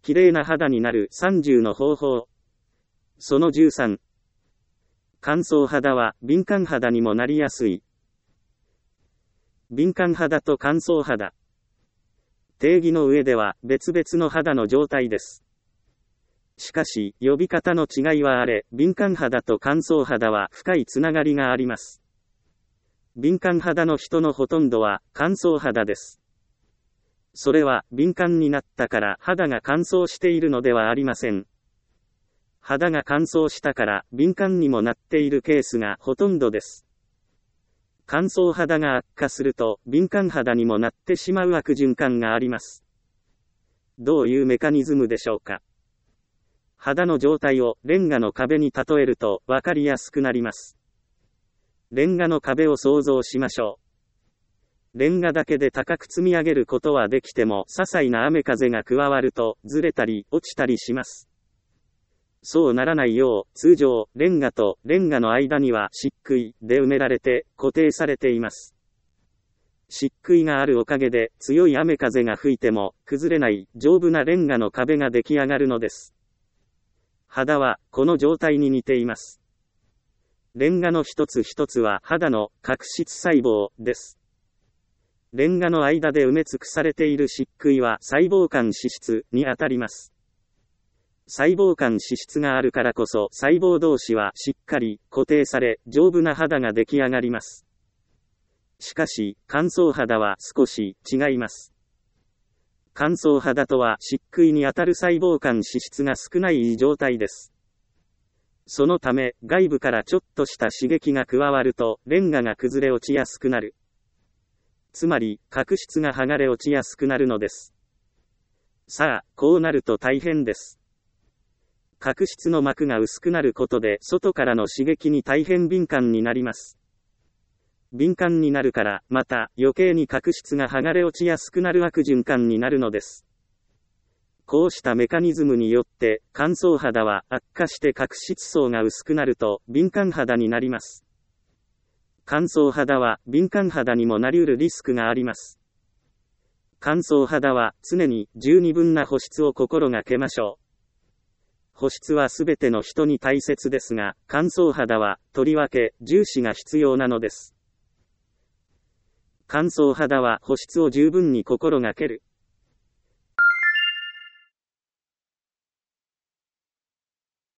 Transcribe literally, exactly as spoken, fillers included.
綺麗な肌になるさんじゅうの方法。そのじゅうさん。乾燥肌は敏感肌にもなりやすい。敏感肌と乾燥肌。定義の上では別々の肌の状態です。しかし、呼び方の違いはあれ、敏感肌と乾燥肌は深いつながりがあります。敏感肌の人のほとんどは乾燥肌です。それは敏感になったから肌が乾燥しているのではありません。肌が乾燥したから敏感にもなっているケースがほとんどです。乾燥肌が悪化すると敏感肌にもなってしまう悪循環があります。どういうメカニズムでしょうか。肌の状態をレンガの壁に例えると分かりやすくなります。レンガの壁を想像しましょう。レンガだけで高く積み上げることはできても、些細な雨風が加わるとずれたり落ちたりします。そうならないよう、通常、レンガとレンガの間には漆喰で埋められて固定されています。漆喰があるおかげで強い雨風が吹いても崩れない丈夫なレンガの壁が出来上がるのです。肌はこの状態に似ています。レンガの一つ一つは肌の角質細胞です。レンガの間で埋め尽くされている漆喰は細胞間脂質にあたります。細胞間脂質があるからこそ細胞同士はしっかり固定され丈夫な肌が出来上がります。しかし乾燥肌は少し違います。乾燥肌とは漆喰にあたる細胞間脂質が少ない状態です。そのため外部からちょっとした刺激が加わるとレンガが崩れ落ちやすくなる。つまり角質が剥がれ落ちやすくなるのです。さあ、こうなると大変です。角質の膜が薄くなることで外からの刺激に大変敏感になります。敏感になるから、また余計に角質が剥がれ落ちやすくなる悪循環になるのです。こうしたメカニズムによって、乾燥肌は悪化して角質層が薄くなると敏感肌になります。乾燥肌は敏感肌にもなりうるリスクがあります。乾燥肌は常に十二分な保湿を心がけましょう。保湿はすべての人に大切ですが、乾燥肌はとりわけ重視が必要なのです。乾燥肌は保湿を十分に心がける。